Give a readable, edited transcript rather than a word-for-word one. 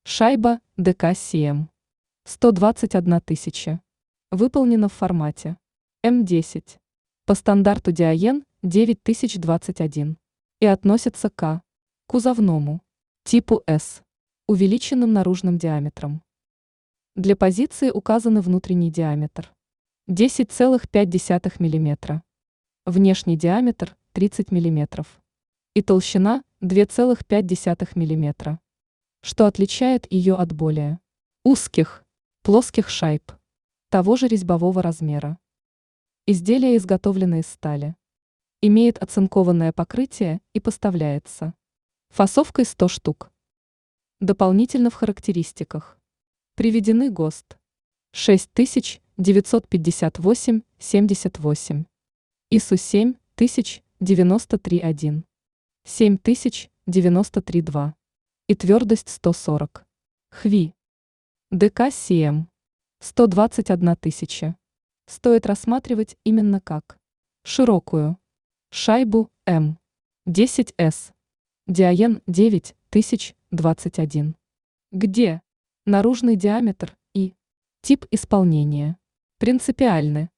Шайба ДК-7. 121 тысяча. Выполнена в формате М10 по стандарту Диаен 9021 и относится к кузовному типу С увеличенным наружным диаметром. Для позиции указаны внутренний диаметр 10,5 мм, внешний диаметр 30 мм и толщина 2,5 мм, что отличает ее от более узких, плоских шайб того же резьбового размера. Изделие изготовлено из стали. Имеет оцинкованное покрытие и поставляется фасовкой 100 штук. Дополнительно в характеристиках приведены ГОСТ 6958-78, ИСУ 7093-1, 7093-2 и твердость 140. ХВИ. ДК-7. 121 тысяча. Стоит рассматривать именно как широкую шайбу М10С. Диаен 9021. Где наружный диаметр и тип исполнения принципиальны.